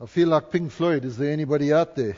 I feel like Pink Floyd. Is there anybody out there?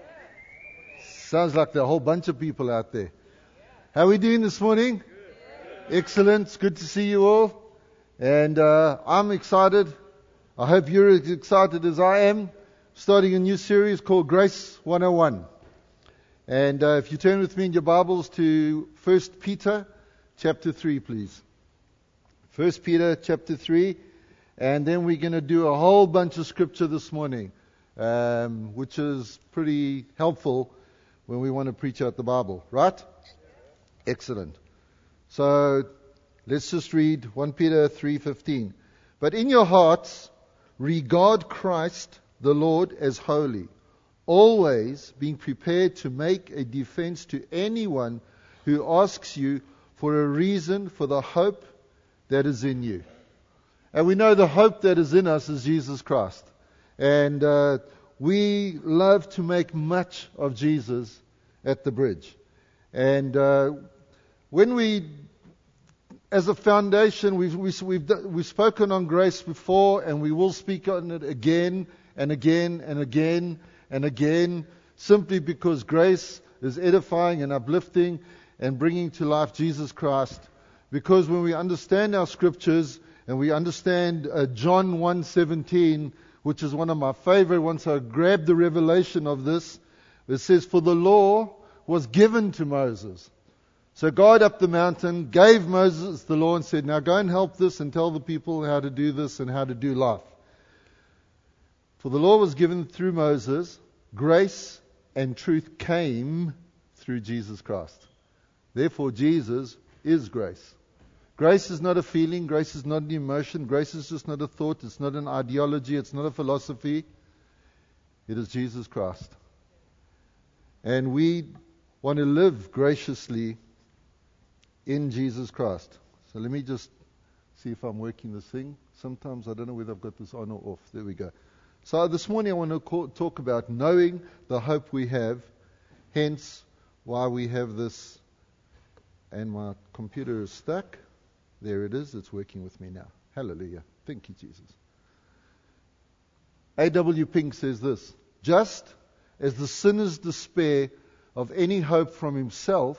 Sounds like there are a whole bunch of people out there. How are we doing this morning? Excellent. It's good to see you all. And I'm excited. I hope you're as excited as I am. Starting a new series called Grace 101. And if you turn with me in your Bibles to 1 Peter chapter 3, please. 1 Peter chapter 3. And then we're going to do a whole bunch of scripture this morning, which is pretty helpful when we want to preach out the Bible, right? Excellent. So let's just read 1 Peter 3:15. But in your hearts, regard Christ the Lord as holy, always being prepared to make a defense to anyone who asks you for a reason for the hope that is in you. And we know the hope that is in us is Jesus Christ. And we love to make much of Jesus at the bridge. And when we, as a foundation, we've spoken on grace before, and we will speak on it again and again and again and again, simply because grace is edifying and uplifting and bringing to life Jesus Christ. Because when we understand our scriptures, and we understand John 1:17, which is one of my favorite ones. So I grabbed the revelation of this. It says, for the law was given to Moses. So God up the mountain gave Moses the law and said, now go and help this and tell the people how to do this and how to do life. For the law was given through Moses. Grace and truth came through Jesus Christ. Therefore, Jesus is grace. Grace is not a feeling. Grace is not an emotion. Grace is just not a thought. It's not an ideology. It's not a philosophy. It is Jesus Christ. And we want to live graciously in Jesus Christ. So let me just see if I'm working this thing. Sometimes I don't know whether I've got this on or off. There we go. So this morning I want to talk about knowing the hope we have, hence why we have this. And my computer is stuck. There it is. It's working with me now. Hallelujah. Thank you, Jesus. A.W. Pink says this: just as the sinner's despair of any hope from himself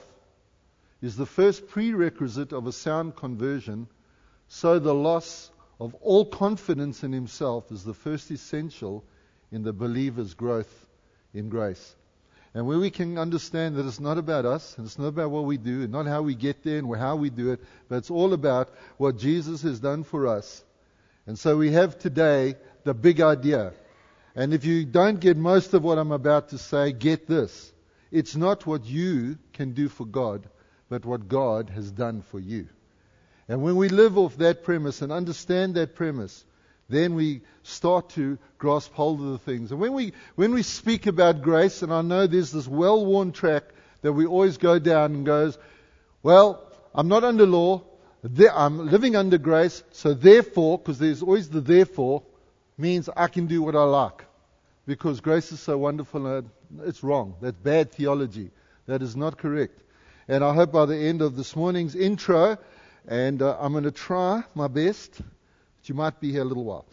is the first prerequisite of a sound conversion, so the loss of all confidence in himself is the first essential in the believer's growth in grace. And when we can understand that it's not about us, and it's not about what we do, and not how we get there and how we do it, but it's all about what Jesus has done for us. And so we have today the big idea. And if you don't get most of what I'm about to say, get this. It's not what you can do for God, but what God has done for you. And when we live off that premise and understand that premise, then we start to grasp hold of the things. And when we speak about grace, and I know there's this well-worn track that we always go down and goes, well, I'm not under law, I'm living under grace, so therefore, because there's always the therefore, means I can do what I like. Because grace is so wonderful, and it's wrong. That's bad theology. That is not correct. And I hope by the end of this morning's intro, and I'm going to try my best, but you might be here a little while.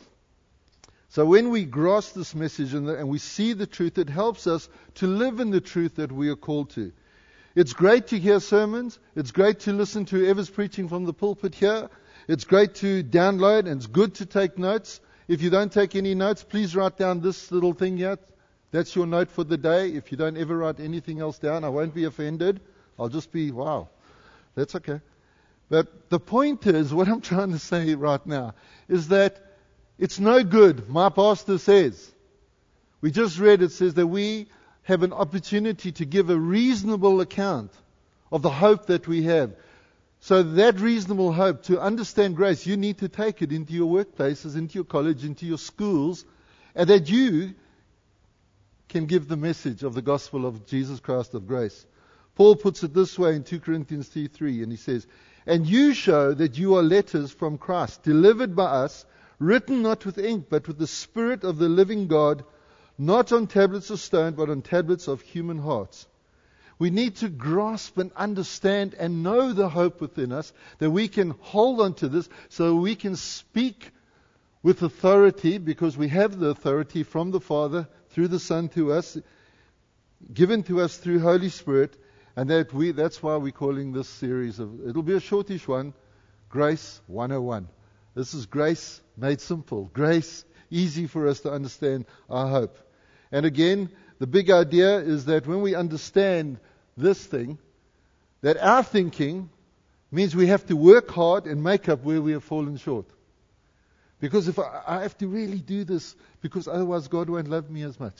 So when we grasp this message and we see the truth, it helps us to live in the truth that we are called to. It's great to hear sermons. It's great to listen to whoever's preaching from the pulpit here. It's great to download, and it's good to take notes. If you don't take any notes, please write down this little thing here. That's your note for the day. If you don't ever write anything else down, I won't be offended. I'll just be, wow, that's okay. But the point is, what I'm trying to say right now, is that it's no good, my pastor says. We just read, it says that we have an opportunity to give a reasonable account of the hope that we have. So that reasonable hope, to understand grace, you need to take it into your workplaces, into your college, into your schools, and that you can give the message of the gospel of Jesus Christ of grace. Paul puts it this way in 2 Corinthians 3:3, and he says, and you show that you are letters from Christ, delivered by us, written not with ink, but with the Spirit of the living God, not on tablets of stone, but on tablets of human hearts. We need to grasp and understand and know the hope within us, that we can hold on to this, so we can speak with authority, because we have the authority from the Father through the Son to us, given to us through Holy Spirit, and that's why we're calling this series it'll be a shortish one, Grace 101. This is grace made simple. Grace easy for us to understand our hope. And again, the big idea is that when we understand this thing, that our thinking means we have to work hard and make up where we have fallen short. Because if I have to really do this, because otherwise God won't love me as much.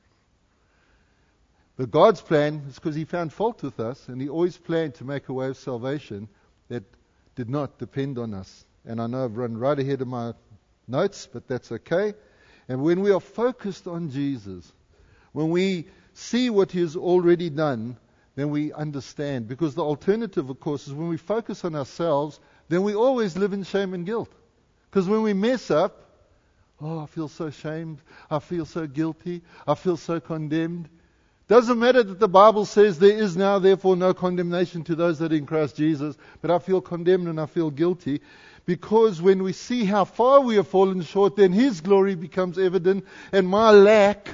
But God's plan is because He found fault with us, and He always planned to make a way of salvation that did not depend on us. And I know I've run right ahead of my notes, but that's okay. And when we are focused on Jesus, when we see what He has already done, then we understand. Because the alternative, of course, is when we focus on ourselves, then we always live in shame and guilt. Because when we mess up, I feel so ashamed, I feel so guilty, I feel so condemned. Doesn't matter that the Bible says there is now therefore no condemnation to those that are in Christ Jesus, but I feel condemned and I feel guilty. Because when we see how far we have fallen short, then His glory becomes evident, and my lack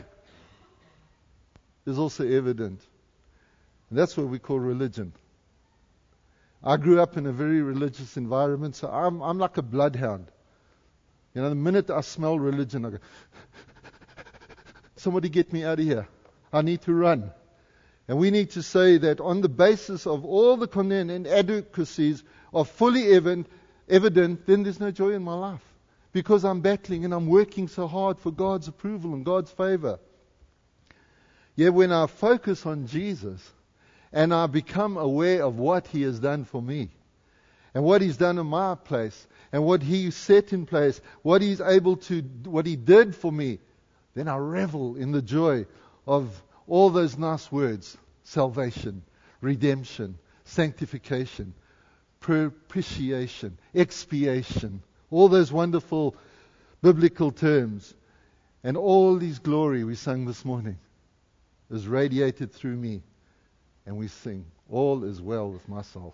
is also evident. And that's what we call religion. I grew up in a very religious environment, so I'm like a bloodhound. You know, the minute I smell religion, I go, somebody get me out of here. I need to run. And we need to say that on the basis of all the inadequacies are fully evident, then there's no joy in my life. Because I'm battling and I'm working so hard for God's approval and God's favor. Yet when I focus on Jesus and I become aware of what He has done for me, and what He's done in my place, and what He set in place, what He did for me, then I revel in the joy of all those nice words: salvation, redemption, sanctification, propitiation, expiation, all those wonderful biblical terms. And all His glory we sang this morning is radiated through me, and we sing, all is well with my soul.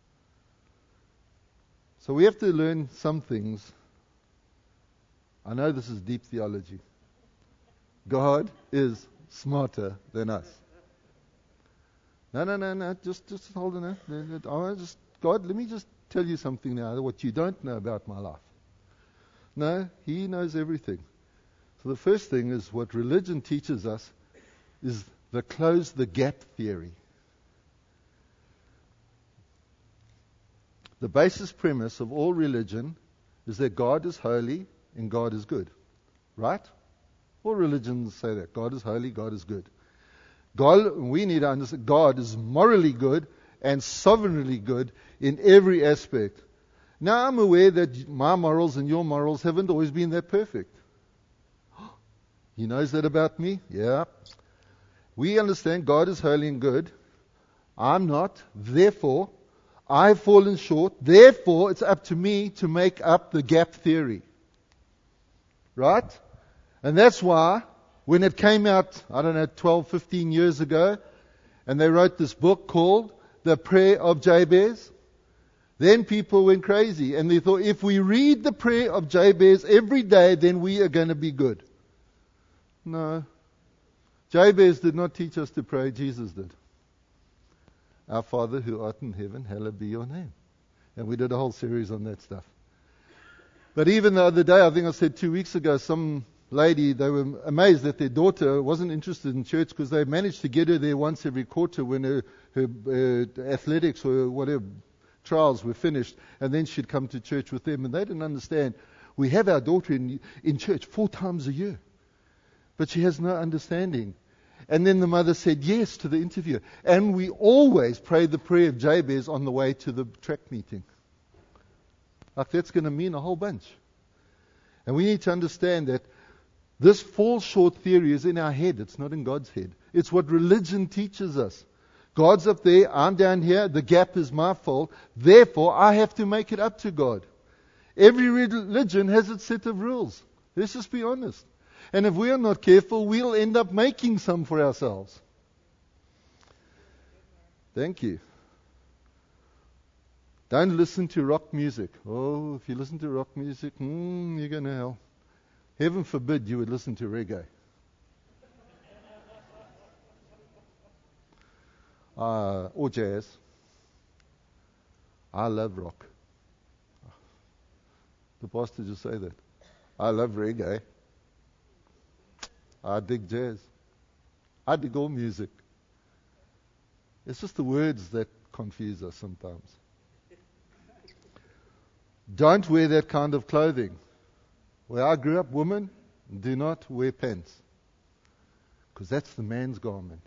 So we have to learn some things. I know this is deep theology. God is smarter than us. No. Just hold on. God, let me just tell you something now, what you don't know about my life. No, He knows everything. So the first thing is what religion teaches us is the close the gap theory. The basis premise of all religion is that God is holy and God is good. Right? All religions say that. God is holy, God is good. We need to understand God is morally good and sovereignly good in every aspect. Now I'm aware that my morals and your morals haven't always been that perfect. He knows that about me? Yeah. We understand God is holy and good. I'm not. Therefore, I've fallen short. Therefore, it's up to me to make up the gap theory. Right? And that's why when it came out, 12, 15 years ago, and they wrote this book called The Prayer of Jabez, then people went crazy. And they thought, if we read the prayer of Jabez every day, then we are going to be good. No. Jabez did not teach us to pray. Jesus did. Our Father who art in heaven, hallowed be your name. And we did a whole series on that stuff. But even the other day, I think I said 2 weeks ago, some lady, they were amazed that their daughter wasn't interested in church because they managed to get her there once every quarter when her athletics or whatever trials were finished, and then she'd come to church with them. And they didn't understand. We have our daughter in church 4 times a year. But she has no understanding. And then the mother said yes to the interview. And we always pray the prayer of Jabez on the way to the track meeting. Like that's going to mean a whole bunch. And we need to understand that this fall short theory is in our head. It's not in God's head. It's what religion teaches us. God's up there, I'm down here, the gap is my fault. Therefore, I have to make it up to God. Every religion has its set of rules. Let's just be honest. And if we are not careful, we'll end up making some for ourselves. Thank you. Don't listen to rock music. Oh, if you listen to rock music, you're going to hell. Heaven forbid you would listen to reggae. Or jazz. I love rock. The pastor just say that. I love reggae. I dig jazz. I dig all music. It's just the words that confuse us sometimes. Don't wear that kind of clothing. Where I grew up, women do not wear pants. Because that's the man's garment.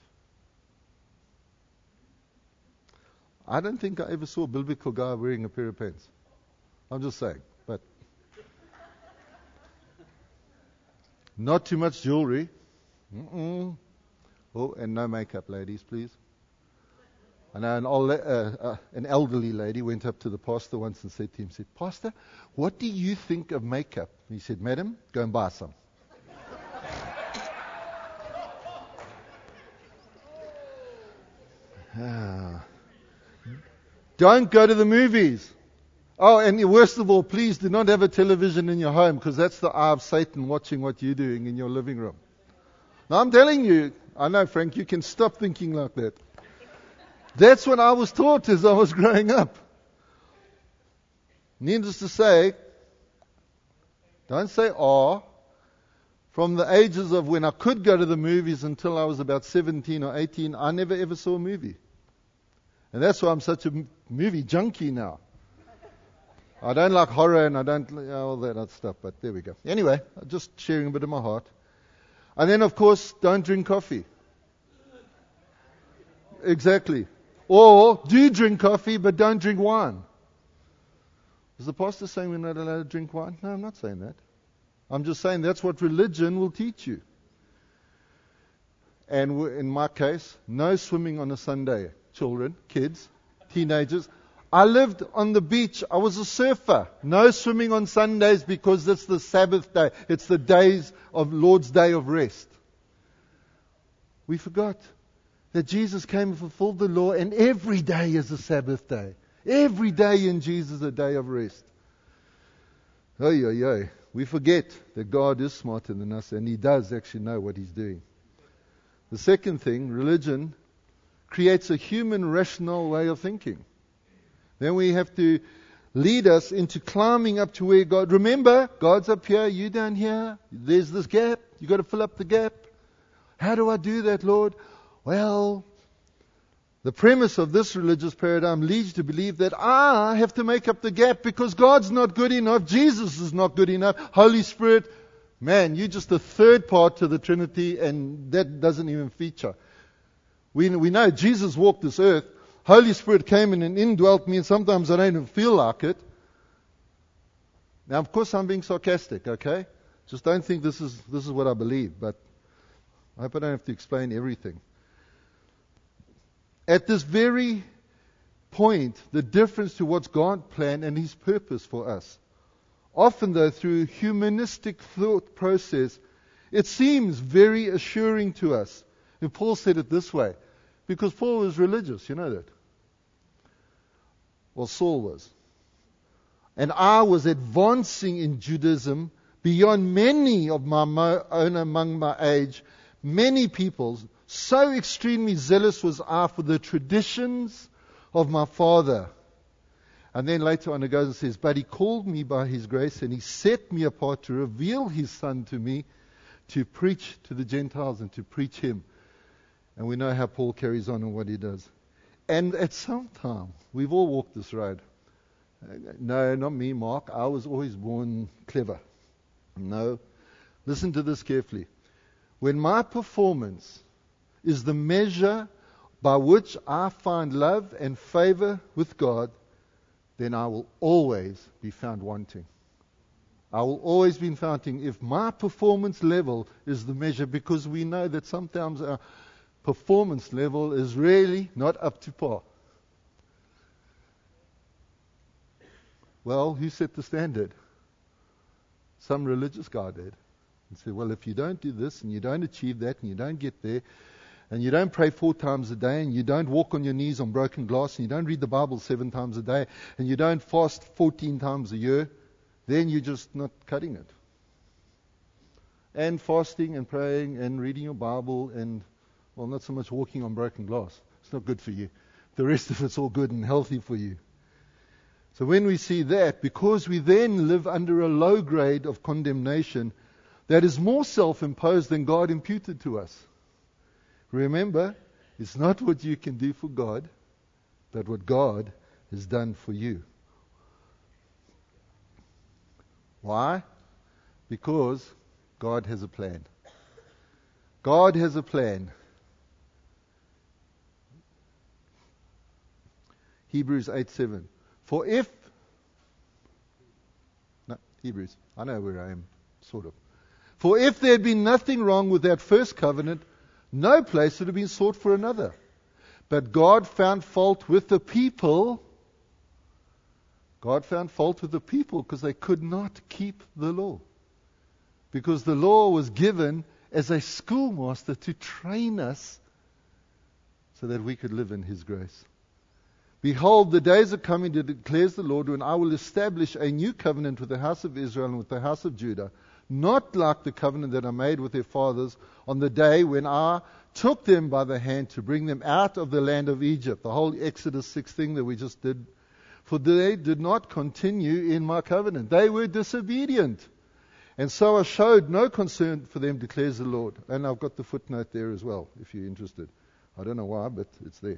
I don't think I ever saw a biblical guy wearing a pair of pants. I'm just saying. But not too much jewelry. Oh, and no makeup, ladies, please. I know an elderly lady went up to the pastor once and said to him, Pastor, what do you think of makeup? He said, Madam, go and buy some. Don't go to the movies. Oh, and worst of all, please do not have a television in your home, because that's the eye of Satan watching what you're doing in your living room. Now, I'm telling you, I know, Frank, you can stop thinking like that. That's what I was taught as I was growing up. Needless to say, don't say from the ages of when I could go to the movies until I was about 17 or 18, I never ever saw a movie. And that's why I'm such a movie junkie now. I don't like horror and I don't all that stuff, but there we go. Anyway, just sharing a bit of my heart. And then, of course, don't drink coffee. Exactly. Or do drink coffee, but don't drink wine. Is the pastor saying we're not allowed to drink wine? No, I'm not saying that. I'm just saying that's what religion will teach you. And in my case, no swimming on a Sunday. Children, kids, teenagers. I lived on the beach. I was a surfer. No swimming on Sundays because it's the Sabbath day. It's the days of Lord's Day of rest. We forgot that Jesus came and fulfilled the law, and every day is a Sabbath day. Every day in Jesus is a day of rest. We forget that God is smarter than us, and He does actually know what He's doing. The second thing, religion creates a human rational way of thinking. Then we have to lead us into climbing up to where God... Remember, God's up here, you down here. There's this gap. You've got to fill up the gap. How do I do that, Lord? Well, the premise of this religious paradigm leads to believe that I have to make up the gap because God's not good enough, Jesus is not good enough, Holy Spirit, man, you're just the third part to the Trinity, and that doesn't even feature. We know Jesus walked this earth, Holy Spirit came in and indwelt me, and sometimes I don't even feel like it. Now, of course, I'm being sarcastic, okay? Just don't think this is what I believe, but I hope I don't have to explain everything. At this very point, the difference to what's God planned and His purpose for us. Often, though, through humanistic thought process, it seems very assuring to us. And Paul said it this way, because Paul was religious, you know that. Well, Saul was. And I was advancing in Judaism beyond many of my own among my age, many peoples. So extremely zealous was I for the traditions of my father. And then later on it goes and says, but He called me by His grace and He set me apart to reveal His Son to me, to preach to the Gentiles and to preach Him. And we know how Paul carries on and what he does. And at some time, we've all walked this road. No, not me, Mark. I was always born clever. No. Listen to this carefully. When my performance is the measure by which I find love and favor with God, then I will always be found wanting. I will always be found wanting if my performance level is the measure, because we know that sometimes our performance level is really not up to par. Well, who set the standard? Some religious guy did. And said, well, if you don't do this and you don't achieve that and you don't get there, and you don't pray 4 times a day, and you don't walk on your knees on broken glass, and you don't read the Bible 7 times a day, and you don't fast 14 times a year, then you're just not cutting it. And fasting and praying and reading your Bible and, well, not so much walking on broken glass. It's not good for you. The rest of it's all good and healthy for you. So when we see that, because we then live under a low grade of condemnation that is more self-imposed than God imputed to us. Remember, it's not what you can do for God, but what God has done for you. Why? Because God has a plan. God has a plan. Hebrews 8:7. Hebrews. I know where I am, sort of. For if there had been nothing wrong with that first covenant, no place would have been sought for another. But God found fault with the people. God found fault with the people because they could not keep the law. Because the law was given as a schoolmaster to train us so that we could live in His grace. Behold, the days are coming, declares the Lord, when I will establish a new covenant with the house of Israel and with the house of Judah, not like the covenant that I made with their fathers on the day when I took them by the hand to bring them out of the land of Egypt. The whole Exodus 6 thing that we just did. For they did not continue in my covenant. They were disobedient. And so I showed no concern for them, declares the Lord. And I've got the footnote there as well, if you're interested. I don't know why, but it's there.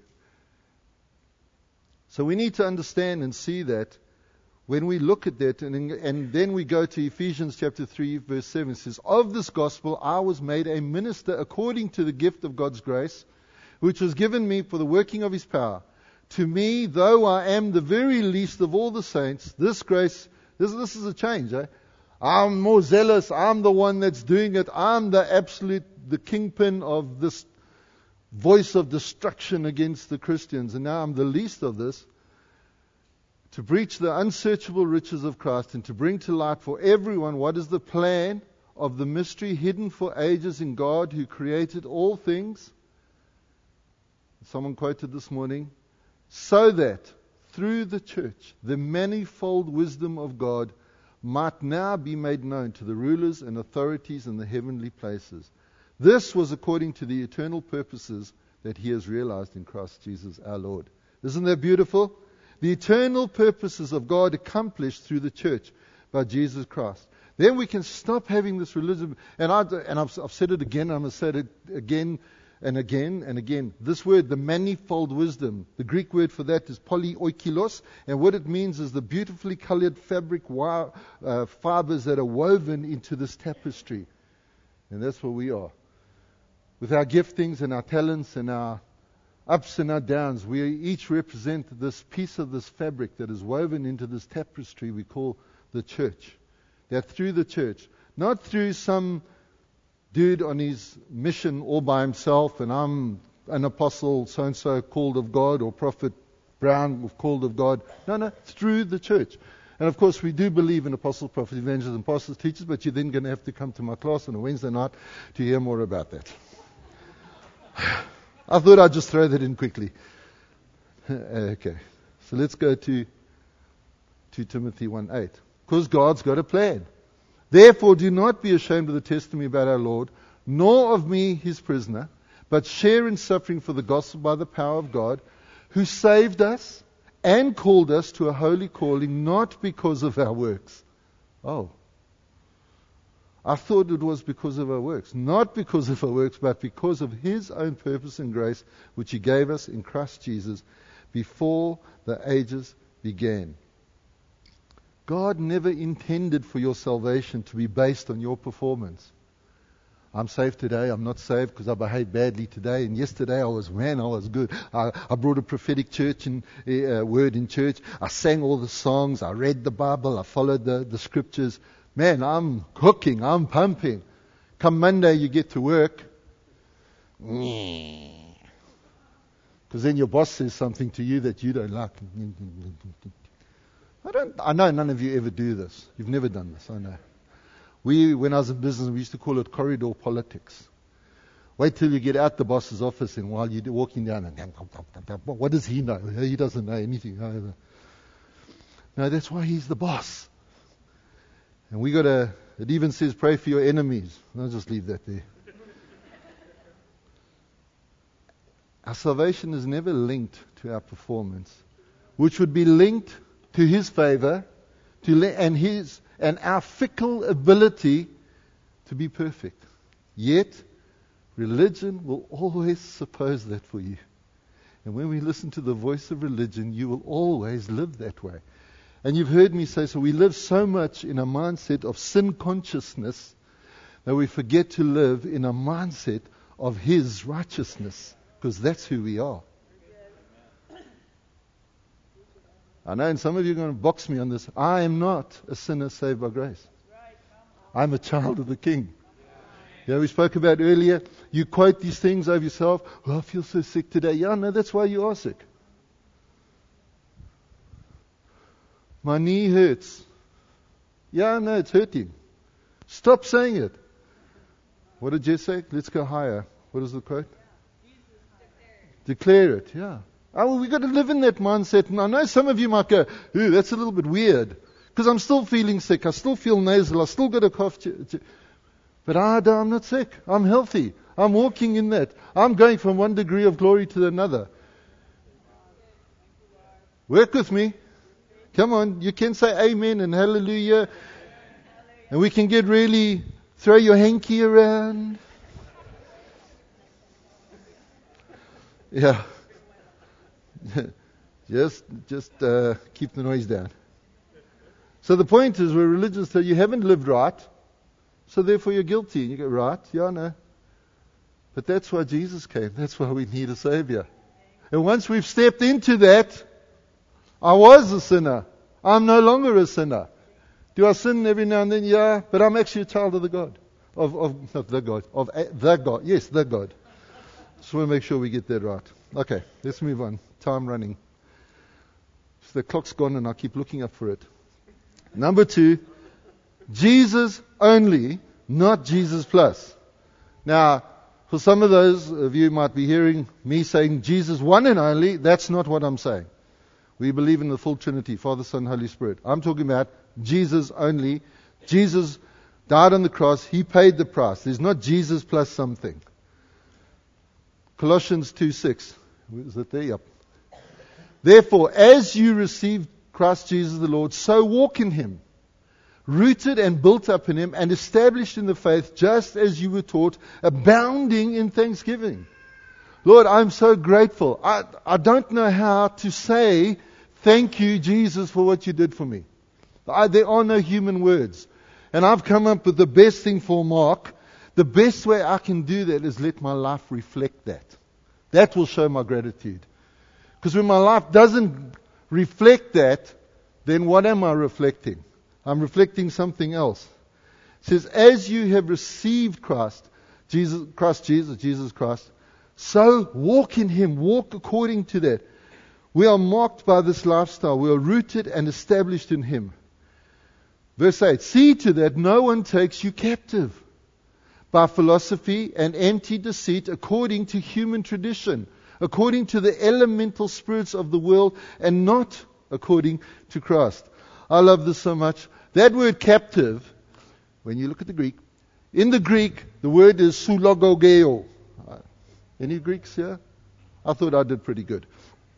So we need to understand and see that when we look at that, and then we go to Ephesians chapter 3, verse 7, it says, of this gospel I was made a minister according to the gift of God's grace, which was given me for the working of His power. To me, though I am the very least of all the saints, this grace, this is a change. I'm more zealous. I'm the one that's doing it. I'm the kingpin of this voice of destruction against the Christians. And now I'm the least of this. To preach the unsearchable riches of Christ and to bring to light for everyone what is the plan of the mystery hidden for ages in God who created all things. Someone quoted this morning, so that through the church the manifold wisdom of God might now be made known to the rulers and authorities in the heavenly places. This was according to the eternal purposes that He has realized in Christ Jesus our Lord. Isn't that beautiful? The eternal purposes of God accomplished through the church by Jesus Christ. Then we can stop having this religion. And I've said it again, I'm going to say it again and again and again. This word, the manifold wisdom, the Greek word for that is polyoikilos, and what it means is the beautifully colored fabric fibers that are woven into this tapestry. And that's what we are. With our giftings and our talents and our ups and our downs, we each represent this piece of this fabric that is woven into this tapestry we call the church. That through the church, not through some dude on his mission all by himself, and I'm an apostle so-and-so called of God, or prophet Brown called of God. No, through the church. And of course we do believe in apostles, prophets, evangelists, and apostles, teachers, but you're then going to have to come to my class on a Wednesday night to hear more about that. I thought I'd just throw that in quickly. Okay, so let's go to 2 Timothy 1:8. Because God's got a plan. Therefore, do not be ashamed of the testimony about our Lord, nor of me, His prisoner, but share in suffering for the gospel by the power of God, who saved us and called us to a holy calling, not because of our works. Oh, I thought it was because of our works. Not because of our works, but because of His own purpose and grace, which He gave us in Christ Jesus before the ages began. God never intended for your salvation to be based on your performance. I'm saved today, I'm not saved because I behaved badly today, and yesterday I was good. I brought a prophetic word in church. I sang all the songs, I read the Bible, I followed the scriptures. Man, I'm cooking, I'm pumping. Come Monday you get to work. Because then your boss says something to you that you don't like. I know none of you ever do this. You've never done this, I know. When I was in business, we used to call it corridor politics. Wait till you get out the boss's office, and while you're walking down, and what does he know? He doesn't know anything either. No, that's why he's the boss. And it even says pray for your enemies. I'll just leave that there. Our salvation is never linked to our performance, which would be linked to His favor, and our fickle ability to be perfect. Yet, religion will always suppose that for you. And when we listen to the voice of religion, you will always live that way. And you've heard me say, so we live so much in a mindset of sin consciousness that we forget to live in a mindset of His righteousness, because that's who we are. I know, and some of you are going to box me on this. I am not a sinner saved by grace. I'm a child of the King. Yeah, we spoke about earlier, you quote these things over yourself. Oh, I feel so sick today. Yeah, no, that's why you are sick. My knee hurts. Yeah, no, it's hurting. Stop saying it. What did Jess say? Let's go higher. What is the quote? Declare it, yeah. Oh, well, we've got to live in that mindset. And I know some of you might go, ooh, that's a little bit weird. Because I'm still feeling sick. I still feel nasal. I still got a cough. But I'm not sick. I'm healthy. I'm walking in that. I'm going from one degree of glory to another. Work with me. Come on. You can say amen and hallelujah. And we can get really, throw your hanky around. Yeah. just keep the noise down. So the point is, where religions say you haven't lived right, so therefore you're guilty. And you go, right? Yeah, no. But that's why Jesus came. That's why we need a Savior. And once we've stepped into that, I was a sinner. I'm no longer a sinner. Do I sin every now and then? Yeah. But I'm actually a child of the God. Not the God. Of the God. Yes, the God. Just want to make sure we get that right. Okay, let's move on. Time running. So the clock's gone and I keep looking up for it. Number 2, Jesus only, not Jesus plus. Now, for some of those of you might be hearing me saying Jesus one and only. That's not what I'm saying. We believe in the full Trinity, Father, Son, Holy Spirit. I'm talking about Jesus only. Jesus died on the cross. He paid the price. There's not Jesus plus something. Colossians 2:6. Is it there? Yep. Therefore, as you received Christ Jesus the Lord, so walk in Him, rooted and built up in Him, and established in the faith, just as you were taught, abounding in thanksgiving. Lord, I'm so grateful. I don't know how to say thank you, Jesus, for what you did for me. There are no human words. And I've come up with the best thing for Mark. The best way I can do that is let my life reflect that. That will show my gratitude. Because when my life doesn't reflect that, then what am I reflecting? I'm reflecting something else. It says, as you have received Christ, Jesus Christ, so walk in Him, walk according to that. We are marked by this lifestyle. We are rooted and established in Him. Verse 8, see to that no one takes you captive by philosophy and empty deceit according to human tradition, according to the elemental spirits of the world, and not according to Christ. I love this so much. That word captive, when you look at the Greek, in the Greek, the word is sulogogeo. Any Greeks here? I thought I did pretty good.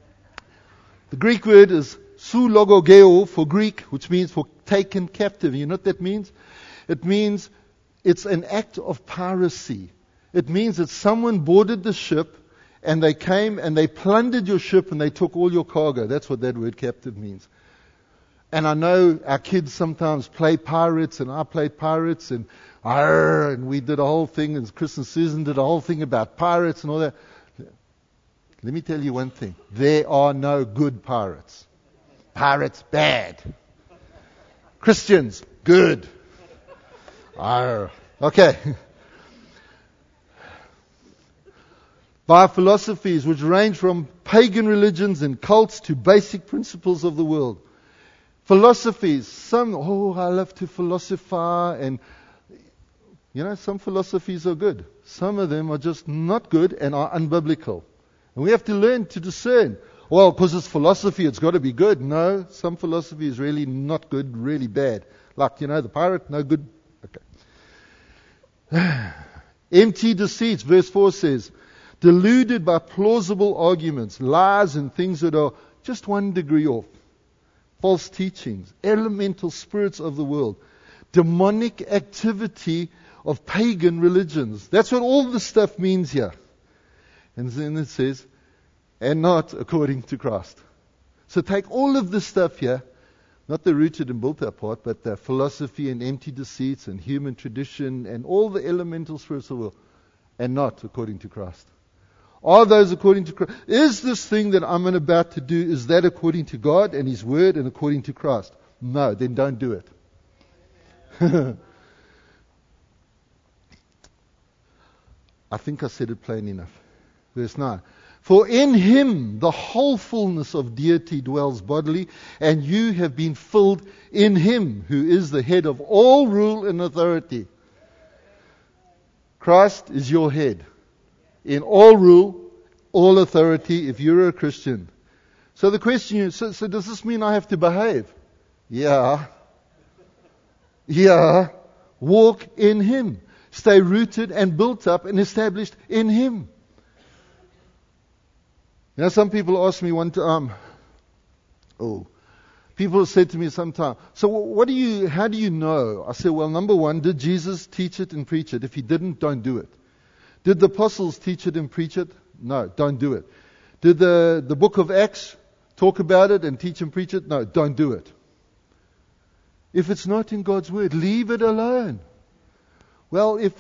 The Greek word is sulogogeo for Greek, which means for taken captive. You know what that means? It means it's an act of piracy. It means that someone boarded the ship and they came and they plundered your ship and they took all your cargo. That's what that word captive means. And I know our kids sometimes play pirates, and I played pirates, and we did a whole thing, and Chris and Susan did a whole thing about pirates and all that. Let me tell you one thing. There are no good pirates. Pirates, bad. Christians, good. Okay. By philosophies which range from pagan religions and cults to basic principles of the world. Philosophies, I love to philosophize, and some philosophies are good. some of them are just not good and are unbiblical. And we have to learn to discern. Well, because it's philosophy, it's got to be good. No, some philosophy is really not good, really bad. Like, the pirate, no good. Okay. Empty deceits, verse 4 says, deluded by plausible arguments, lies and things that are just 1 degree off. False teachings, elemental spirits of the world, demonic activity of pagan religions. That's what all this stuff means here. And then it says, and not according to Christ. So take all of this stuff here, not the rooted and built up part, but the philosophy and empty deceits and human tradition and all the elemental spirits of the world, and not according to Christ. Are those according to Christ? Is this thing that I'm about to do, is that according to God and His Word and according to Christ? No, then don't do it. I think I said it plain enough. Verse 9. For in Him the whole fullness of deity dwells bodily, and you have been filled in Him, who is the head of all rule and authority. Christ is your head. In all rule, all authority, if you're a Christian. So the question is, so does this mean I have to behave? Yeah. Walk in Him. Stay rooted and built up and established in Him. Some people ask me one time, people have said to me sometime, so how do you know? I say, well, number one, did Jesus teach it and preach it? If He didn't, don't do it. Did the apostles teach it and preach it? No, don't do it. Did the book of Acts talk about it and teach and preach it? No, don't do it. If it's not in God's Word, leave it alone. Well, I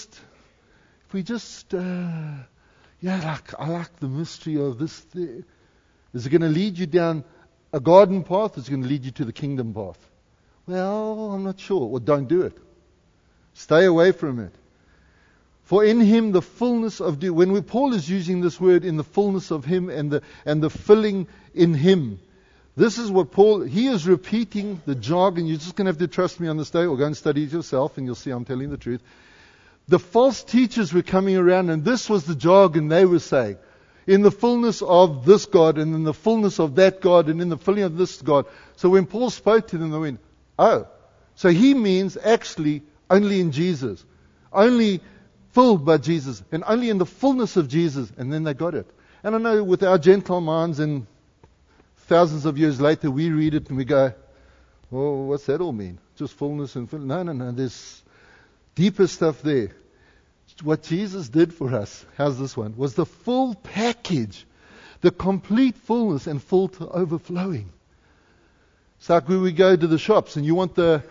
like the mystery of this thing. Is it going to lead you down a garden path? Or is it going to lead you to the kingdom path? Well, I'm not sure. Well, don't do it. Stay away from it. For in Him the fullness of Paul is using this word, in the fullness of Him and the filling in Him. This is what he is repeating the jargon. You're just going to have to trust me on this day, or go and study it yourself, and you'll see I'm telling the truth. The false teachers were coming around, and this was the jargon they were saying. In the fullness of this God, and in the fullness of that God, and in the filling of this God. So when Paul spoke to them, they went, oh, so he means actually only in Jesus. Only filled by Jesus, and only in the fullness of Jesus. And then they got it. And I know with our Gentile minds, and thousands of years later, we read it and we go, oh, what's that all mean? Just fullness and fullness? No. There's deeper stuff there. What Jesus did for us, how's this one? Was the full package. The complete fullness and full to overflowing. It's like when we go to the shops and you want I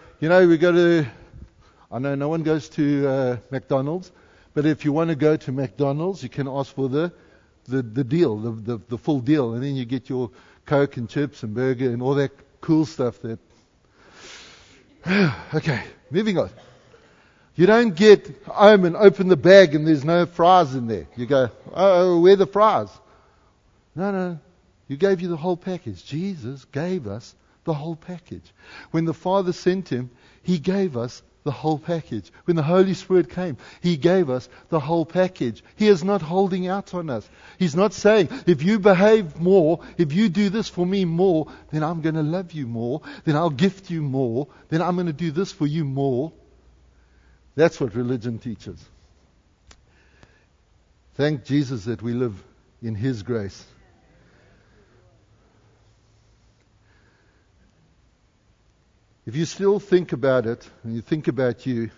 know no one goes to McDonald's, but if you want to go to McDonald's, you can ask for the deal, the full deal, and then you get your Coke and chips and burger and all that cool stuff that. Okay, moving on. You don't get home and open the bag and there's no fries in there. You go, oh, where are the fries? No. He gave you the whole package. Jesus gave us the whole package. When the Father sent Him, He gave us the whole package. When the Holy Spirit came, He gave us the whole package. He is not holding out on us. He's not saying, if you behave more, if you do this for me more, then I'm going to love you more, then I'll gift you more, then I'm going to do this for you more. That's what religion teaches. Thank Jesus that we live in His grace. If you still think about it, and you think about you,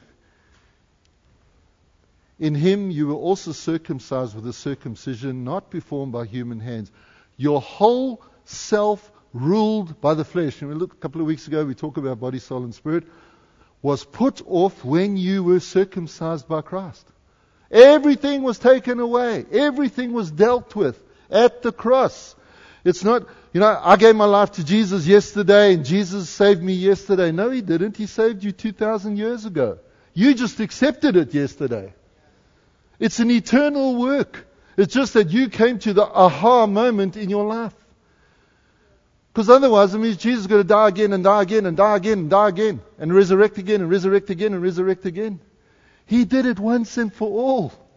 in Him you were also circumcised with a circumcision not performed by human hands. Your whole self ruled by the flesh. And a couple of weeks ago we talked about body, soul and spirit. Was put off when you were circumcised by Christ. Everything was taken away. Everything was dealt with at the cross. It's not, I gave my life to Jesus yesterday and Jesus saved me yesterday. No, He didn't. He saved you 2,000 years ago. You just accepted it yesterday. It's an eternal work. It's just that you came to the aha moment in your life. Because otherwise it means Jesus is going to die again and die again and die again and die again and resurrect again and resurrect again and resurrect again. He did it once and for all.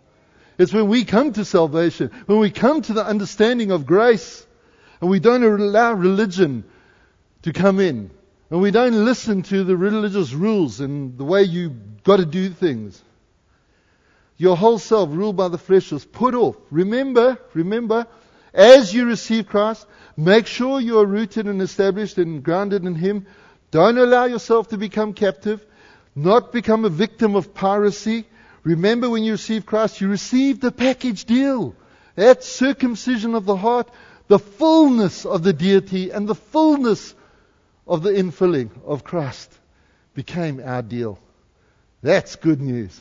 It's when we come to salvation, when we come to the understanding of grace, and we don't allow religion to come in, and we don't listen to the religious rules and the way you've got to do things. Your whole self, ruled by the flesh, is put off. Remember, as you receive Christ, make sure you are rooted and established and grounded in Him. Don't allow yourself to become captive, not become a victim of piracy. Remember, when you receive Christ, you receive the package deal. That circumcision of the heart, the fullness of the deity and the fullness of the infilling of Christ became our deal. That's good news.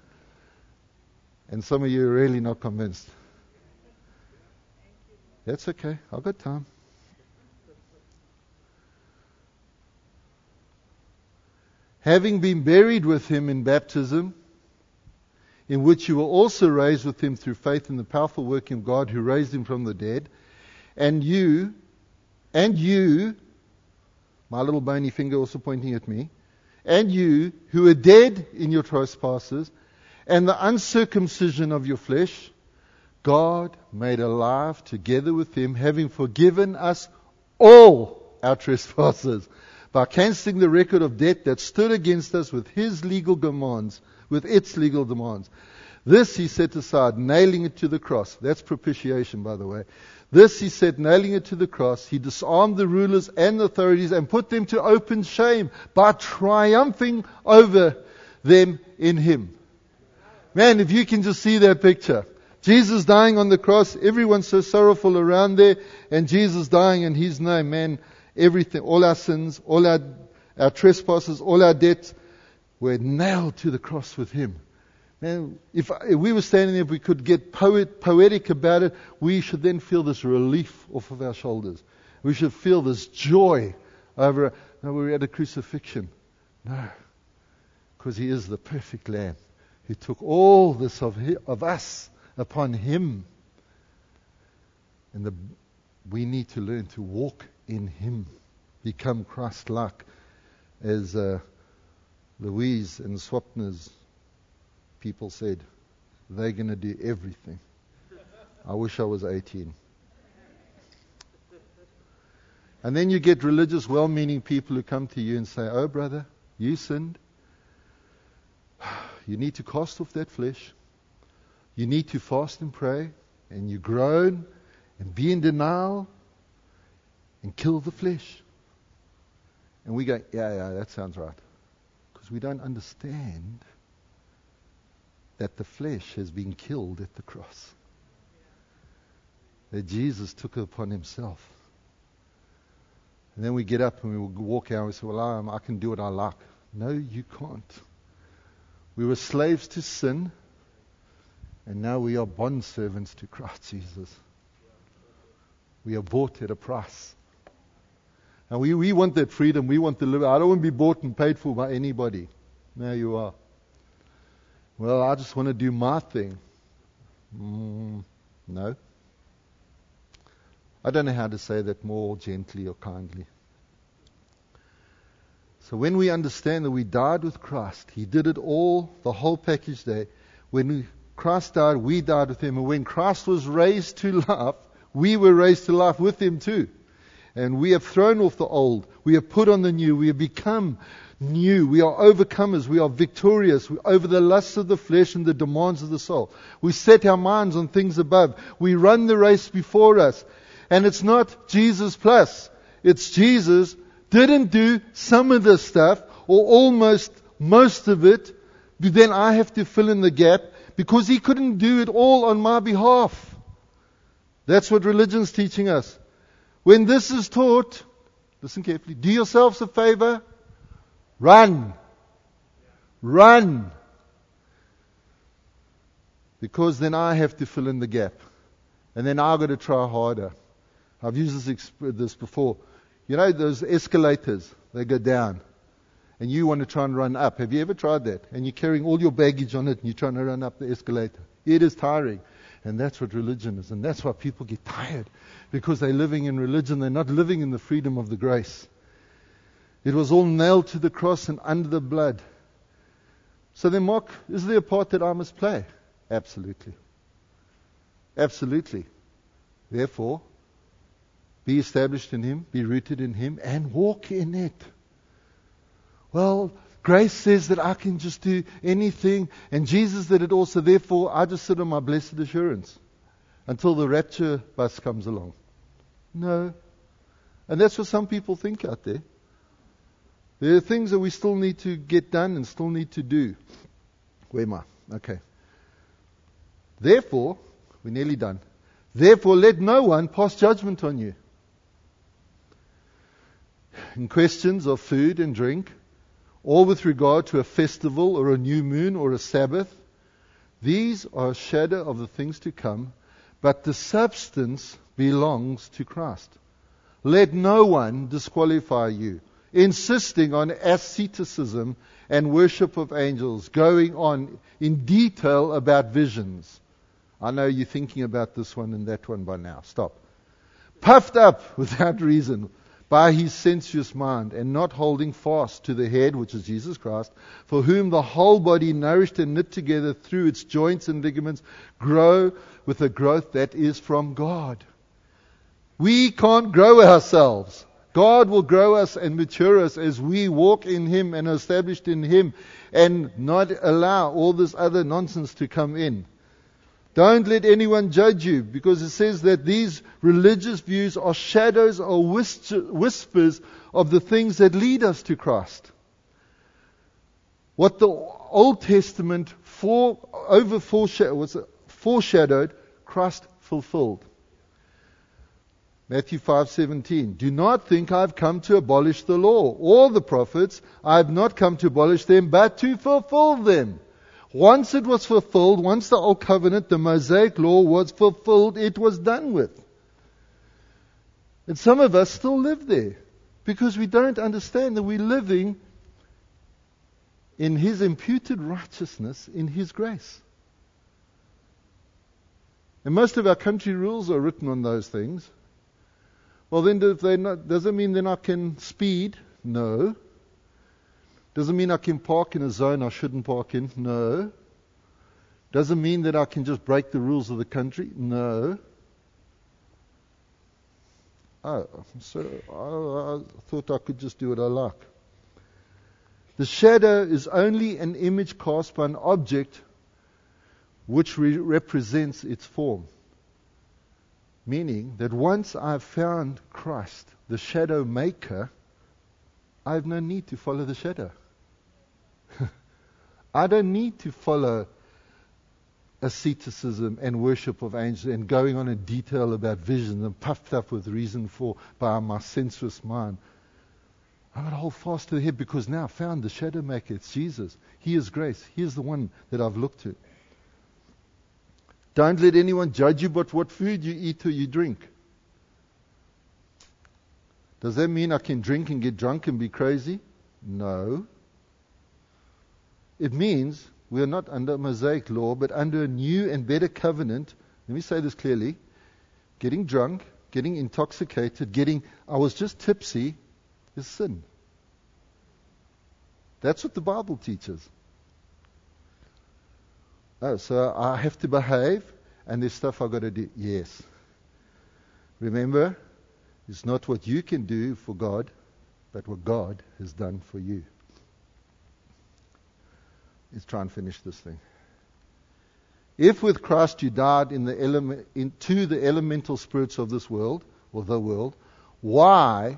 And some of you are really not convinced. That's okay. I've got time. Having been buried with Him in baptism, in which you were also raised with Him through faith in the powerful working of God who raised Him from the dead, and you, my little bony finger also pointing at me, and you who are dead in your trespasses and the uncircumcision of your flesh, God made alive together with Him, having forgiven us all our trespasses, by cancelling the record of debt that stood against us with its legal demands. This He set aside, nailing it to the cross. That's propitiation, by the way. This He said, nailing it to the cross. He disarmed the rulers and the authorities and put them to open shame by triumphing over them in Him. Man, if you can just see that picture. Jesus dying on the cross, everyone's so sorrowful around there, and Jesus dying in His name, man, everything, all our sins, all our trespasses, all our debts were nailed to the cross with Him. Man, if we were standing there, if we could get poetic about it, we should then feel this relief off of our shoulders. We should feel this joy over, no, we're at a crucifixion. No, because He is the perfect Lamb who took all this of us upon Him. And we need to learn to walk in Him, become Christ-like, as Louise and Swapna's people said. They're going to do everything. I wish I was 18. And then you get religious, well-meaning people who come to you and say, oh brother, you sinned. You need to cast off that flesh. You need to fast and pray, and you groan and be in denial and kill the flesh. And we go, yeah, that sounds right. Because we don't understand that the flesh has been killed at the cross. That Jesus took it upon Himself. And then we get up and we walk out and we say, well, I can do what I like. No, you can't. We were slaves to sin, and now we are bondservants to Christ Jesus. We are bought at a price. And we want that freedom. We want to live. I don't want to be bought and paid for by anybody. Now you are. Well, I just want to do my thing. No. I don't know how to say that more gently or kindly. So when we understand that we died with Christ, He did it all, the whole package there. When Christ died, we died with Him. And when Christ was raised to life, we were raised to life with Him too. And we have thrown off the old. We have put on the new. We have become new. We are overcomers. We are victorious over the lusts of the flesh and the demands of the soul. We set our minds on things above. We run the race before us. And it's not Jesus plus. It's Jesus didn't do some of this stuff, or almost most of it, but then I have to fill in the gap because He couldn't do it all on my behalf. That's what religion's teaching us. When this is taught, listen carefully, do yourselves a favor, run. Run. Because then I have to fill in the gap. And then I've got to try harder. I've used this before. You know those escalators, they go down. And you want to try and run up. Have you ever tried that? And you're carrying all your baggage on it and you're trying to run up the escalator. It is tiring. And that's what religion is. And that's why people get tired. Because they're living in religion. They're not living in the freedom of the grace. It was all nailed to the cross and under the blood. So then, Mark, is there a part that I must play? Absolutely. Absolutely. Therefore, be established in Him, be rooted in Him, and walk in it. Well, grace says that I can just do anything, and Jesus did it also. Therefore, I just sit on my blessed assurance until the rapture bus comes along. No. And that's what some people think out there. There are things that we still need to get done and still need to do. Where am I? Okay. Therefore, we're nearly done. Therefore, let no one pass judgment on you in questions of food and drink, or with regard to a festival or a new moon or a Sabbath. These are a shadow of the things to come, but the substance belongs to Christ. Let no one disqualify you, insisting on asceticism and worship of angels, going on in detail about visions. I know you're thinking about this one and that one by now. Stop. Puffed up without reason by his sensuous mind, and not holding fast to the head, which is Jesus Christ, for whom the whole body, nourished and knit together through its joints and ligaments, grow with a growth that is from God. We can't grow ourselves. God will grow us and mature us as we walk in Him and are established in Him, and not allow all this other nonsense to come in. Don't let anyone judge you, because it says that these religious views are shadows or whispers of the things that lead us to Christ. What the Old Testament foreshadowed, Christ fulfilled. Matthew 5:17. Do not think I have come to abolish the law or the prophets. I have not come to abolish them, but to fulfill them. Once it was fulfilled, once the Old Covenant, the Mosaic Law was fulfilled, it was done with. And some of us still live there because we don't understand that we're living in His imputed righteousness, in His grace. And most of our country rules are written on those things. Well, then does it mean then I can speed? No. Doesn't mean I can park in a zone I shouldn't park in? No. Doesn't mean that I can just break the rules of the country? No. Oh, so I thought I could just do what I like. The shadow is only an image cast by an object which represents its form. Meaning that once I've found Christ, the shadow maker, I have no need to follow the shadow. I don't need to follow asceticism and worship of angels and going on in detail about visions and puffed up with reason by my sensuous mind. I'm going to hold fast to the head because now I've found the shadow maker. It's Jesus. He is grace. He is the one that I've looked to. Don't let anyone judge you by what food you eat or you drink. Does that mean I can drink and get drunk and be crazy? No. It means we are not under Mosaic law, but under a new and better covenant. Let me say this clearly. Getting drunk, getting intoxicated, I was just tipsy is sin. That's what the Bible teaches. Oh, so I have to behave and there's stuff I've got to do. Yes. Remember, it's not what you can do for God, but what God has done for you. Let's try and finish this thing. If with Christ you died to the elemental spirits of this world, or the world, why,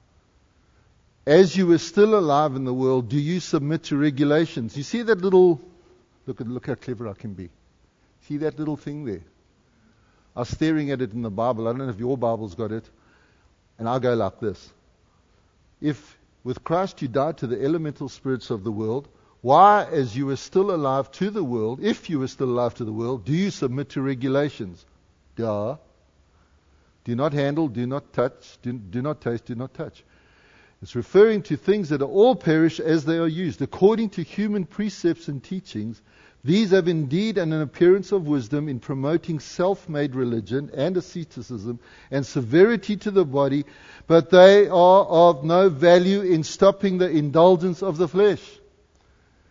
as you were still alive in the world, do you submit to regulations? You see that little, look how clever I can be. See that little thing there? I was staring at it in the Bible. I don't know if your Bible's got it. And I'll go like this. If with Christ you died to the elemental spirits of the world, why, as you were still alive to the world, if you were still alive to the world, do you submit to regulations? Duh. Do not handle, do not touch, do not taste, do not touch. It's referring to things that are all perish as they are used. According to human precepts and teachings, these have indeed an appearance of wisdom in promoting self-made religion and asceticism and severity to the body, but they are of no value in stopping the indulgence of the flesh.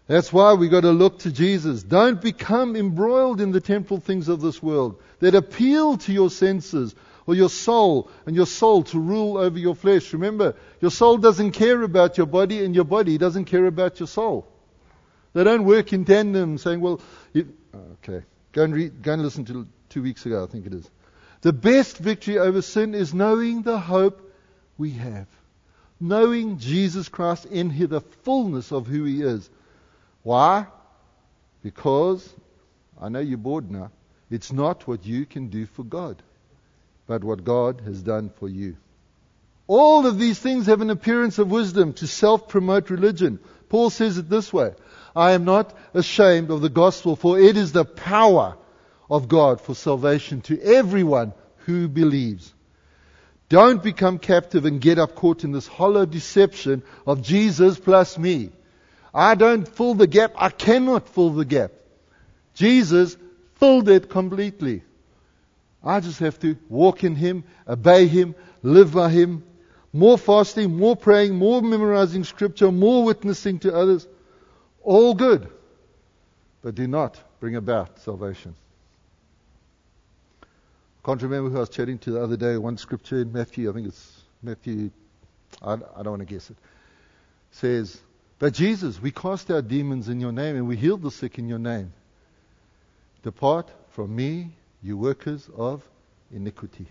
That's why we got to look to Jesus. Don't become embroiled in the temporal things of this world that appeal to your senses or your soul, and your soul to rule over your flesh. Remember, your soul doesn't care about your body, and your body doesn't care about your soul. They don't work in tandem, saying, well, okay, go and listen to 2 weeks ago, I think it is. The best victory over sin is knowing the hope we have. Knowing Jesus Christ in the fullness of who He is. Why? Because, I know you're bored now, it's not what you can do for God, but what God has done for you. All of these things have an appearance of wisdom to self-promote religion. Paul says it this way, I am not ashamed of the gospel, for it is the power of God for salvation to everyone who believes. Don't become captive and get up caught in this hollow deception of Jesus plus me. I don't fill the gap. I cannot fill the gap. Jesus filled it completely. I just have to walk in Him, obey Him, live by Him. More fasting, more praying, more memorizing Scripture, more witnessing to others. All good. But do not bring about salvation. I can't remember who I was chatting to the other day. One scripture in Matthew, I think it's Matthew, I don't want to guess it, says, but Jesus, we cast out demons in your name and we healed the sick in your name. Depart from me, you workers of iniquity.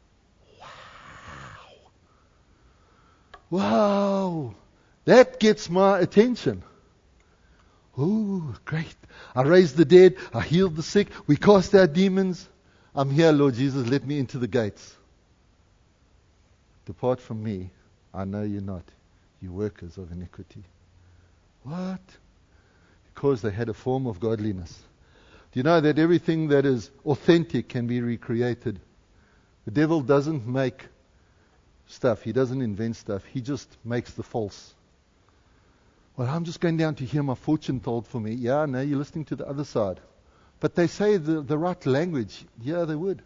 Wow. That gets my attention. Oh, great. I raised the dead. I healed the sick. We cast out demons. I'm here, Lord Jesus. Let me into the gates. Depart from me. I know you not, you workers of iniquity. What? Because they had a form of godliness. Do you know that everything that is authentic can be recreated? The devil doesn't make stuff. He doesn't invent stuff. He just makes the false. Well, I'm just going down to hear my fortune told for me. Yeah, no, you're listening to the other side. But they say the right language. Yeah, they would.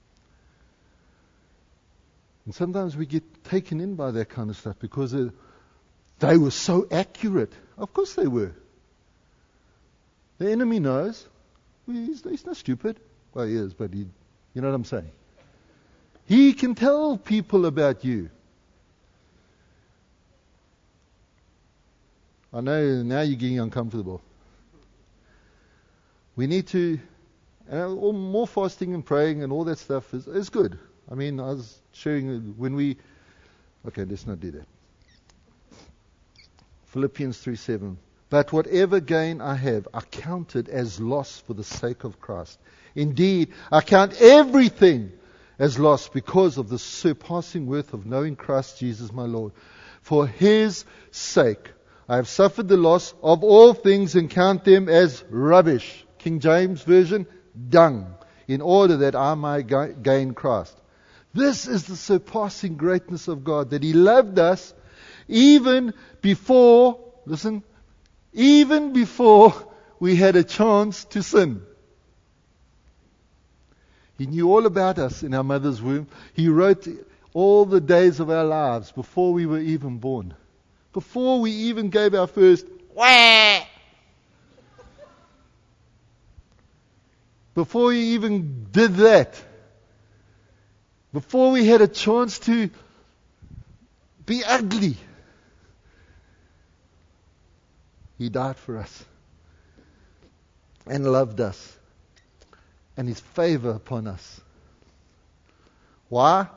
And sometimes we get taken in by that kind of stuff because they were so accurate. Of course they were. The enemy knows. He's not stupid. Well, he is, but you know what I'm saying. He can tell people about you. I know now you're getting uncomfortable. We need to, more fasting and praying and all that stuff is good. I mean, I was sharing okay, let's not do that. Philippians 3:7. But whatever gain I have, I count it as loss for the sake of Christ. Indeed, I count everything as loss because of the surpassing worth of knowing Christ Jesus my Lord. For His sake, I have suffered the loss of all things and count them as rubbish. King James Version, dung, in order that I might gain Christ. This is the surpassing greatness of God, that He loved us even before, listen, even before we had a chance to sin. He knew all about us in our mother's womb. He wrote all the days of our lives before we were even born. Before we even gave our first wah. Before He even did that. Before we had a chance to be ugly. He died for us. And loved us. And His favor upon us. Why?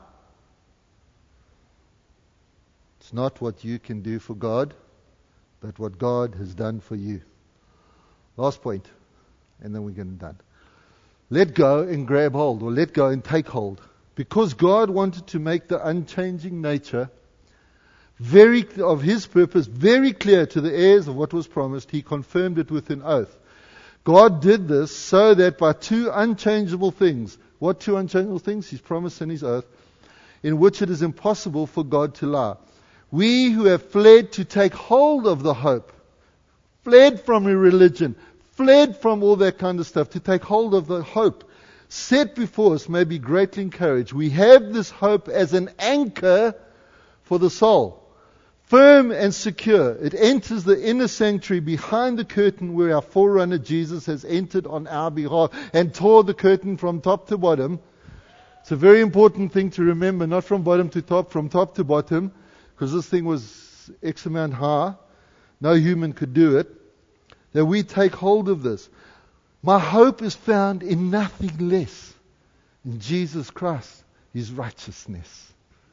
It's not what you can do for God, but what God has done for you. Last point, and then we're going to done. Let go and grab hold, or let go and take hold. Because God wanted to make the unchanging nature of His purpose very clear to the heirs of what was promised, He confirmed it with an oath. God did this so that by two unchangeable things, what two unchangeable things? His promise and His oath, in which it is impossible for God to lie. We who have fled to take hold of the hope, fled from a religion, fled from all that kind of stuff, to take hold of the hope set before us, may be greatly encouraged. We have this hope as an anchor for the soul, firm and secure. It enters the inner sanctuary behind the curtain where our forerunner Jesus has entered on our behalf and tore the curtain from top to bottom. It's a very important thing to remember, not from bottom to top, from top to bottom, because this thing was X amount high. No human could do it. That we take hold of this. My hope is found in nothing less in Jesus Christ, His righteousness.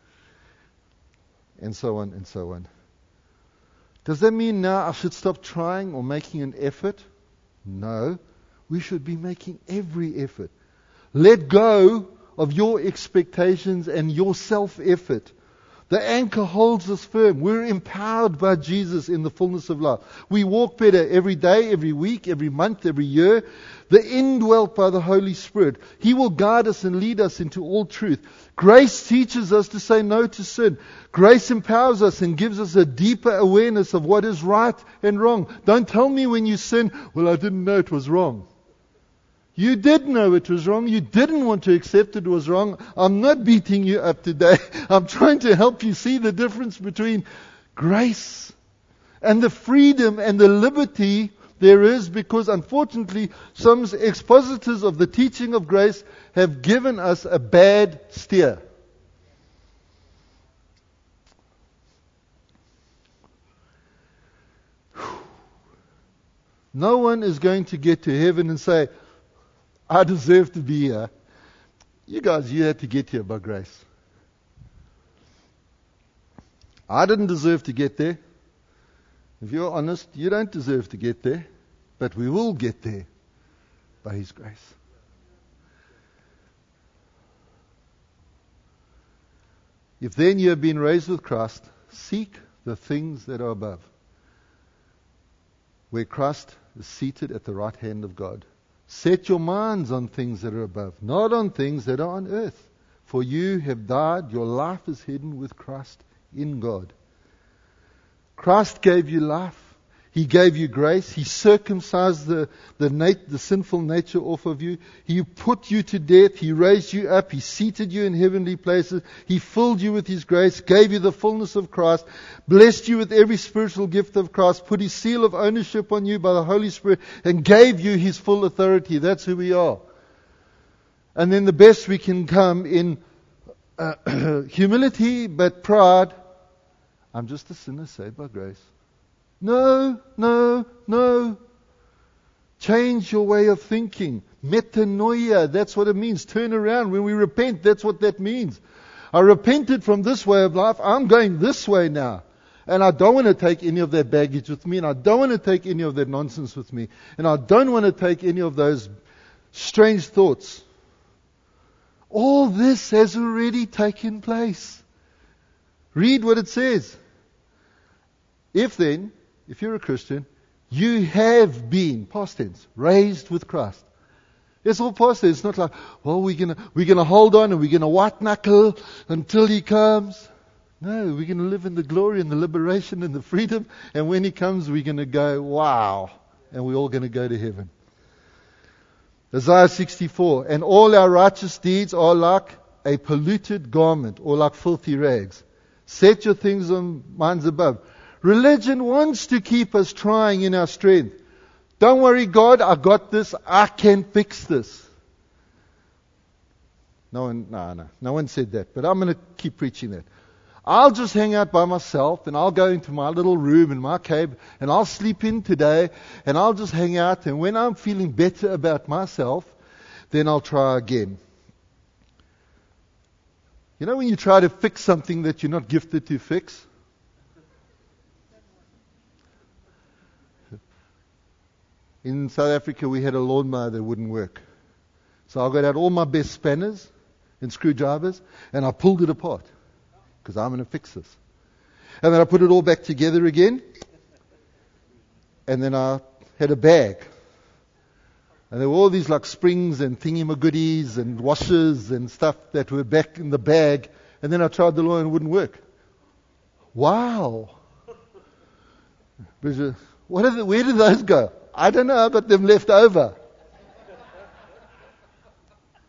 And so on and so on. Does that mean now I should stop trying or making an effort? No. We should be making every effort. Let go of your expectations and your self-effort. The anchor holds us firm. We're empowered by Jesus in the fullness of life. We walk better every day, every week, every month, every year. The indwelt by the Holy Spirit. He will guide us and lead us into all truth. Grace teaches us to say no to sin. Grace empowers us and gives us a deeper awareness of what is right and wrong. Don't tell me when you sin, well, I didn't know it was wrong. You did know it was wrong. You didn't want to accept it was wrong. I'm not beating you up today. I'm trying to help you see the difference between grace and the freedom and the liberty there is, because unfortunately some expositors of the teaching of grace have given us a bad steer. No one is going to get to heaven and say, I deserve to be here. You guys, you had to get here by grace. I didn't deserve to get there. If you're honest, you don't deserve to get there. But we will get there by His grace. If then you have been raised with Christ, seek the things that are above, where Christ is seated at the right hand of God. Set your minds on things that are above, not on things that are on earth. For you have died, your life is hidden with Christ in God. Christ gave you life. He gave you grace. He circumcised the sinful nature off of you. He put you to death. He raised you up. He seated you in heavenly places. He filled you with His grace, gave you the fullness of Christ, blessed you with every spiritual gift of Christ, put His seal of ownership on you by the Holy Spirit, and gave you His full authority. That's who we are. And then the best we can come in humility, but pride. I'm just a sinner saved by grace. No, no, no. Change your way of thinking. Metanoia, that's what it means. Turn around. When we repent, that's what that means. I repented from this way of life. I'm going this way now. And I don't want to take any of that baggage with me. And I don't want to take any of that nonsense with me. And I don't want to take any of those strange thoughts. All this has already taken place. Read what it says. If you're a Christian, you have been, past tense, raised with Christ. It's all past tense. It's not like, well, we're gonna hold on and we're gonna white knuckle until He comes. No, we're gonna live in the glory and the liberation and the freedom. And when He comes, we're gonna go, wow, and we're all gonna go to heaven. Isaiah 64. And all our righteous deeds are like a polluted garment or like filthy rags. Set your things on minds above. Religion wants to keep us trying in our strength. Don't worry, God, I got this. I can fix this. No one said that, but I'm going to keep preaching that. I'll just hang out by myself and I'll go into my little room in my cave and I'll sleep in today and I'll just hang out, and when I'm feeling better about myself, then I'll try again. You know when you try to fix something that you're not gifted to fix? In South Africa, we had a lawnmower that wouldn't work. So I got out all my best spanners and screwdrivers, and I pulled it apart, because I'm going to fix this. And then I put it all back together again, and then I had a bag. And there were all these like springs and thingy-ma-goodies and washers and stuff that were back in the bag. And then I tried the lawnmower and it wouldn't work. Wow. Where did those go? I don't know, I got them left over.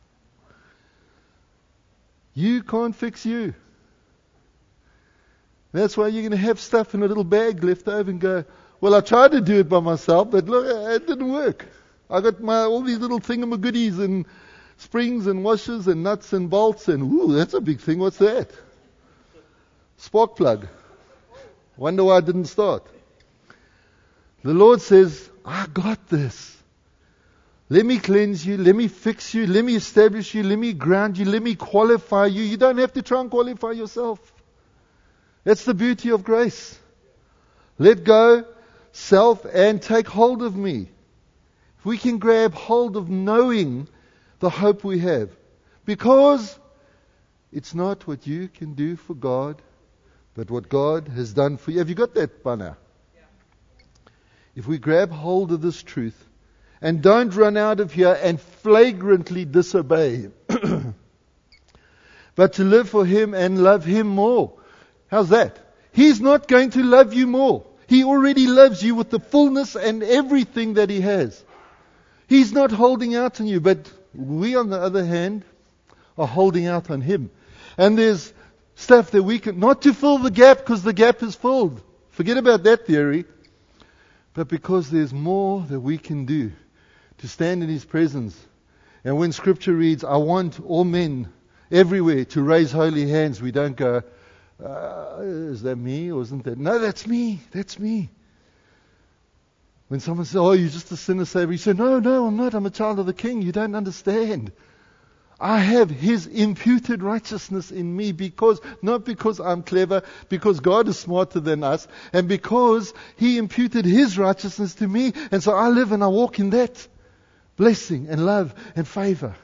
You can't fix you. That's why you're going to have stuff in a little bag left over and go, well, I tried to do it by myself, but look, it didn't work. I got all these little thingamagoodies and springs and washers and nuts and bolts and, ooh, that's a big thing. What's that? Spark plug. Wonder why I didn't start. The Lord says, I got this. Let me cleanse you. Let me fix you. Let me establish you. Let me ground you. Let me qualify you. You don't have to try and qualify yourself. That's the beauty of grace. Let go, self, and take hold of me. If we can grab hold of knowing the hope we have. Because it's not what you can do for God, but what God has done for you. Have you got that by now? Yeah. If we grab hold of this truth and don't run out of here and flagrantly disobey Him, but to live for Him and love Him more. How's that? He's not going to love you more. He already loves you with the fullness and everything that He has. He's not holding out on you, but we, on the other hand, are holding out on Him. And there's stuff that we can, not to fill the gap because the gap is filled. Forget about that theory. But because there's more that we can do to stand in His presence. And when Scripture reads, I want all men everywhere to raise holy hands, we don't go, is that me or isn't that? No, that's me. That's me. When someone says, oh, you're just a sinner savior, you say, no, I'm not. I'm a child of the King. You don't understand. I have His imputed righteousness in me not because I'm clever, because God is smarter than us, and because He imputed His righteousness to me, and so I live and I walk in that blessing and love and favor.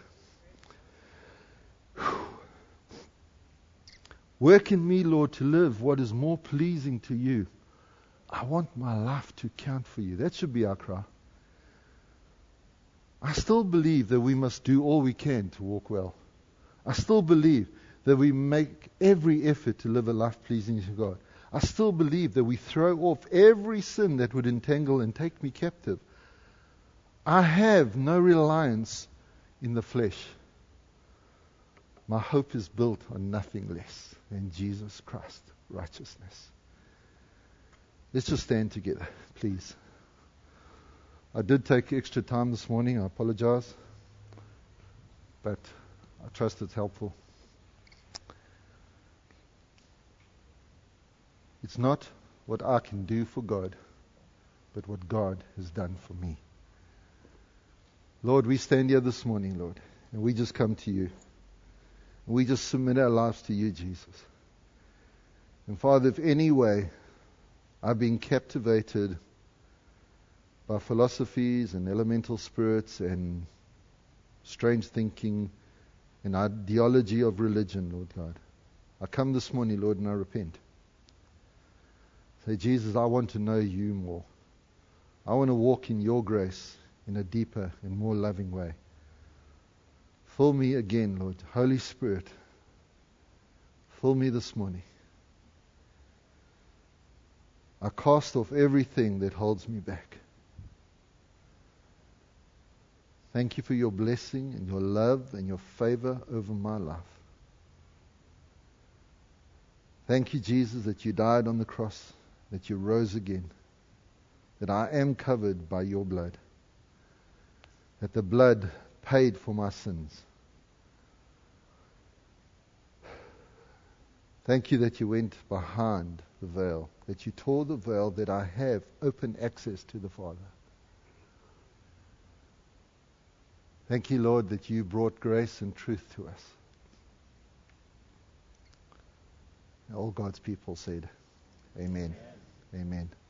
Work in me, Lord, to live what is more pleasing to you. I want my life to count for you. That should be our cry. I still believe that we must do all we can to walk well. I still believe that we make every effort to live a life pleasing to God. I still believe that we throw off every sin that would entangle and take me captive. I have no reliance in the flesh. My hope is built on nothing less than Jesus Christ, righteousness. Let's just stand together, please. I did take extra time this morning. I apologize. But I trust it's helpful. It's not what I can do for God, but what God has done for me. Lord, we stand here this morning, Lord, and we just come to you. We just submit our lives to you, Jesus. And Father, if any way I've been captivated by philosophies and elemental spirits and strange thinking and ideology of religion, Lord God, I come this morning, Lord, and I repent. Say, Jesus, I want to know you more. I want to walk in your grace in a deeper and more loving way. Fill me again, Lord. Holy Spirit, fill me this morning. I cast off everything that holds me back. Thank you for your blessing and your love and your favor over my life. Thank you, Jesus, that you died on the cross, that you rose again, that I am covered by your blood, that the blood paid for my sins. Thank you that you went behind the veil, that you tore the veil, that I have open access to the Father. Thank you, Lord, that you brought grace and truth to us. And all God's people said, Amen. Amen. Amen.